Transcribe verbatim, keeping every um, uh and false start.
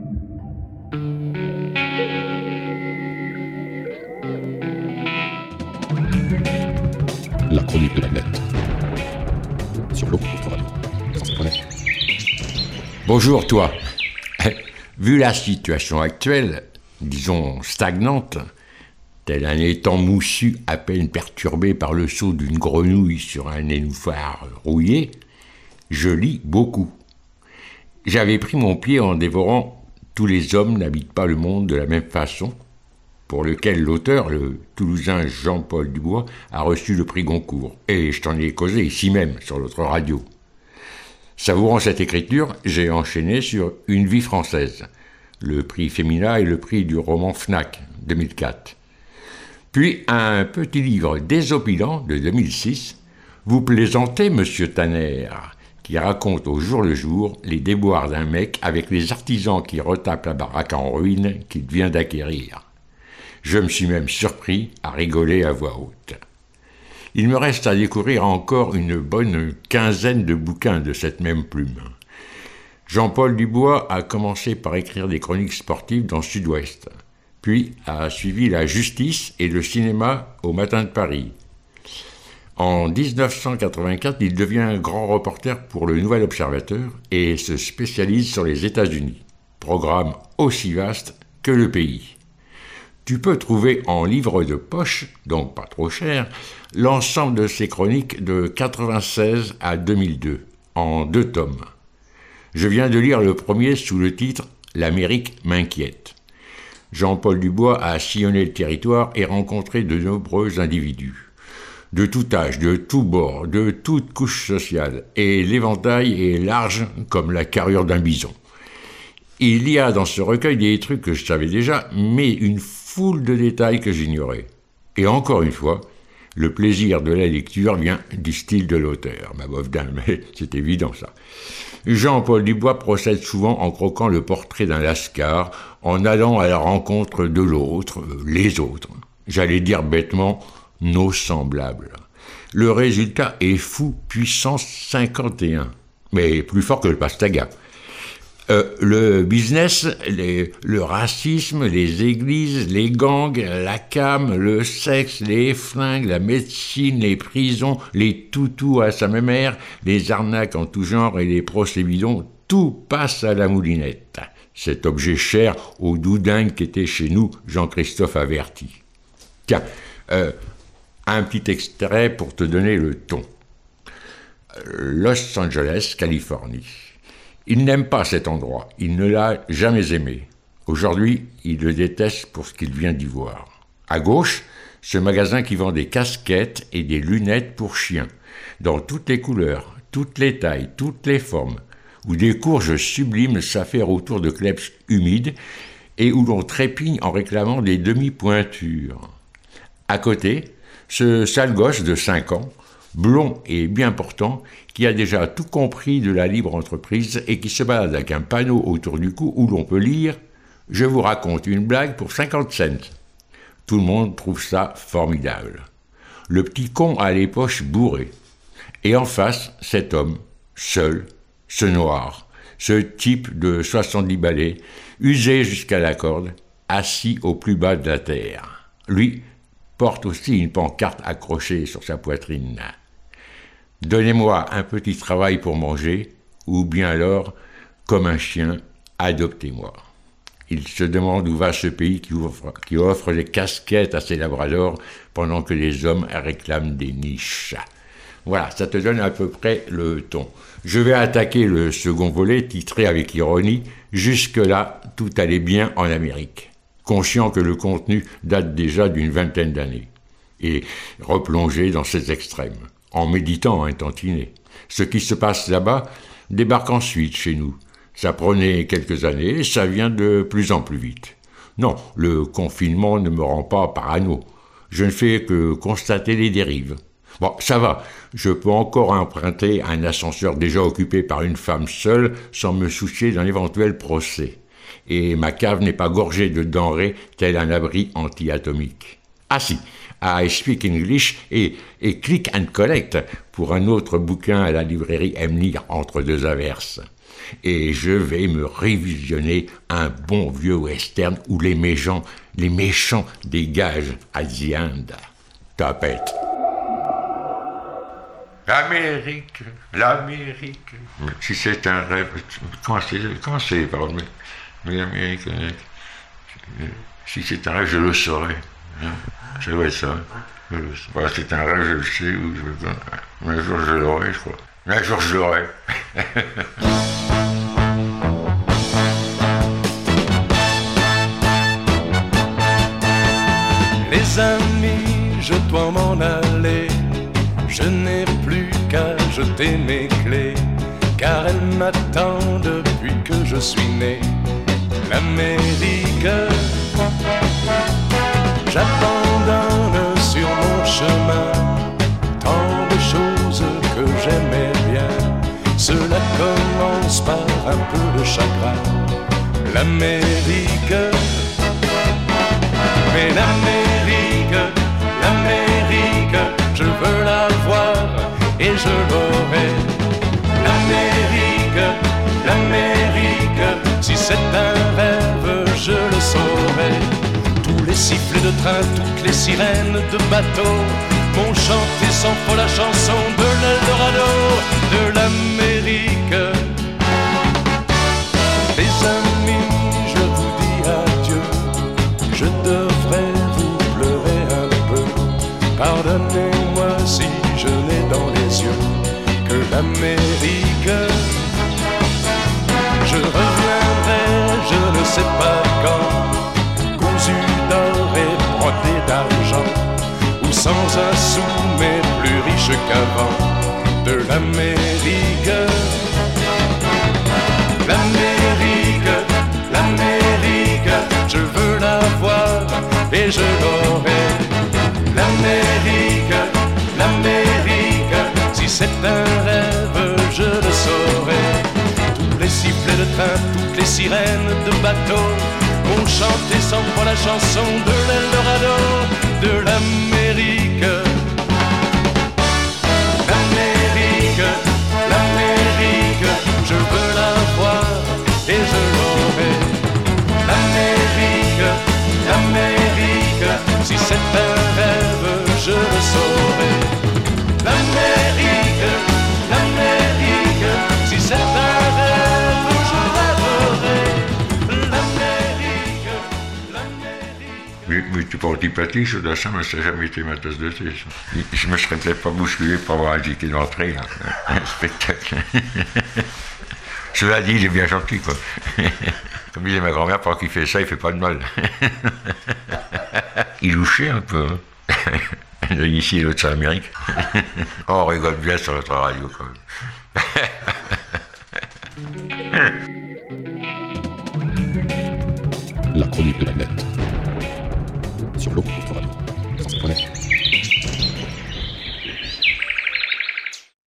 La chronique de la nette. Sur l'eau, votre radio. Bonjour toi. Vu la situation actuelle, disons stagnante, tel un étang moussu à peine perturbé par le saut d'une grenouille sur un nénuphar rouillé, je lis beaucoup. J'avais pris mon pied en dévorant « Tous les hommes n'habitent pas le monde de la même façon », pour lequel l'auteur, le Toulousain Jean-Paul Dubois, a reçu le prix Goncourt. Et je t'en ai causé ici même, sur notre radio. Savourant cette écriture, j'ai enchaîné sur Une vie française, le prix Femina et le prix du roman Fnac, deux mille quatre. Puis un petit livre désopilant de deux mille six, Vous plaisantez, monsieur Tanner, qui raconte au jour le jour les déboires d'un mec avec les artisans qui retapent la baraque en ruine qu'il vient d'acquérir. Je me suis même surpris à rigoler à voix haute. Il me reste à découvrir encore une bonne quinzaine de bouquins de cette même plume. Jean-Paul Dubois a commencé par écrire des chroniques sportives dans Sud-Ouest, puis a suivi la justice et le cinéma au Matin de Paris. En dix-neuf cent quatre-vingt-quatre, il devient grand reporter pour le Nouvel Observateur et se spécialise sur les États-Unis, programme aussi vaste que le pays. Tu peux trouver en livre de poche, donc pas trop cher, l'ensemble de ses chroniques de quatre-vingt-seize à deux mille deux, en deux tomes. Je viens de lire le premier sous le titre « L'Amérique m'inquiète ». Jean-Paul Dubois a sillonné le territoire et rencontré de nombreux individus. De tout âge, de tous bords, de toutes couches sociales, et l'éventail est large comme la carrure d'un bison. Il y a dans ce recueil des trucs que je savais déjà, mais une foule de détails que j'ignorais. Et encore une fois, le plaisir de la lecture vient du style de l'auteur. Ma bof d'un, mais c'est évident ça. Jean-Paul Dubois procède souvent en croquant le portrait d'un lascar, en allant à la rencontre de l'autre, les autres. J'allais dire bêtement, nos semblables. Le résultat est fou puissance cinquante et un, mais plus fort que le pastaga. Euh, le business, les, le racisme, les églises, les gangs, la cam, le sexe, les flingues, la médecine, les prisons, les toutous à sa mère, les arnaques en tout genre et les procès bidons, tout passe à la moulinette. Cet objet cher au doudingue qu'était chez nous Jean-Christophe Averti. Tiens, euh, un petit extrait pour te donner le ton. Los Angeles, Californie. Il n'aime pas cet endroit, il ne l'a jamais aimé. Aujourd'hui, il le déteste pour ce qu'il vient d'y voir. À gauche, ce magasin qui vend des casquettes et des lunettes pour chiens, dans toutes les couleurs, toutes les tailles, toutes les formes, où des courges sublimes s'affairent autour de kleps humides et où l'on trépigne en réclamant des demi-pointures. À côté, ce sale gosse de cinq ans, blond et bien portant, qui a déjà tout compris de la libre entreprise et qui se balade avec un panneau autour du cou où l'on peut lire « Je vous raconte une blague pour cinquante cents ». Tout le monde trouve ça formidable. Le petit con a les poches bourrées. Et en face, cet homme, seul, ce noir, ce type de soixante-dix balais, usé jusqu'à la corde, assis au plus bas de la terre. Lui porte aussi une pancarte accrochée sur sa poitrine. Donnez-moi un petit travail pour manger, ou bien alors, comme un chien, adoptez-moi. Il se demande où va ce pays qui offre, qui offre des casquettes à ses labradors pendant que les hommes réclament des niches. Voilà, ça te donne à peu près le ton. Je vais attaquer le second volet, titré avec ironie « Jusque-là, tout allait bien en Amérique », conscient que le contenu date déjà d'une vingtaine d'années, et replongé dans ses extrêmes. En méditant un tantinet. Ce qui se passe là-bas débarque ensuite chez nous. Ça prenait quelques années, ça vient de plus en plus vite. Non, le confinement ne me rend pas parano. Je ne fais que constater les dérives. Bon, ça va, je peux encore emprunter un ascenseur déjà occupé par une femme seule sans me soucier d'un éventuel procès. Et ma cave n'est pas gorgée de denrées tel un abri anti-atomique. Ah si, I Speak English et, et Click and Collect pour un autre bouquin à la librairie Emily entre deux averses. et je vais me révisionner un bon vieux western où les méchants, les méchants dégagent Hacienda. Tapette. L'Amérique, l'Amérique. Mais si c'est un rêve, comment c'est, comment c'est, pardon, mais, mais l'Amérique, si c'est un rêve, je le saurais. Hein, ça doit être ça. Je le sais. Voilà, c'est un rêve, je le sais, ou je, mais un jour je l'aurai, je crois. Mais un jour je l'aurai. Les amis, je dois m'en aller. Je n'ai plus qu'à jeter mes clés, car elle m'attend depuis que je suis né. L'Amérique, j'abandonne sur mon chemin tant de choses que j'aimais bien. Cela commence par un peu de chagrin. L'Amérique, mais l'Amérique, l'Amérique, je veux la voir et je l'aurai. L'Amérique, l'Amérique, si c'est un rêve, je le saurai. Tous les sifflets de train, toutes les sirènes de bateau m'ont chanté sans faux la chanson de l'Eldorado, de l'Amérique. Les amis, je vous dis adieu, je devrais vous pleurer un peu. Pardonnez-moi si je n'ai dans les yeux que l'Amérique. Je reviendrai, je ne sais pas quand, cousu d'or et brodé d'argent, ou sans un sou mais plus riche qu'avant, de l'Amérique. L'Amérique, l'Amérique, je veux la voir et je l'aurai. L'Amérique, l'Amérique, si c'est un rêve, je le saurai. Tous les sifflets de train, toutes les sirènes de bateau ont chanté sans foi la chanson de l'Eldorado, de l'Amérique. L'Amérique, l'Amérique, je veux la voir et je l'aurai. L'Amérique, l'Amérique, si c'est un rêve, je le saurai. L'Amérique, l'Amérique, si c'est un rêve, je rêverai. L'Amérique, l'Amérique. Mais, mais tu parles d'hypatie, ça, ça n'a jamais été ma tasse de thé. Ça. Je me serais peut-être pas bousculé pour avoir un ticket d'entrée, hein, un spectacle. Cela dit, il est bien gentil, quoi. Comme disait ma grand-mère, pendant qu'il fait ça, il fait pas de mal. Il louchait un peu, hein. L'un ici et l'autre sur l'Amérique. Oh, on rigole bien sur notre radio, quand même. La chronique de la nette. Sur l'eau contre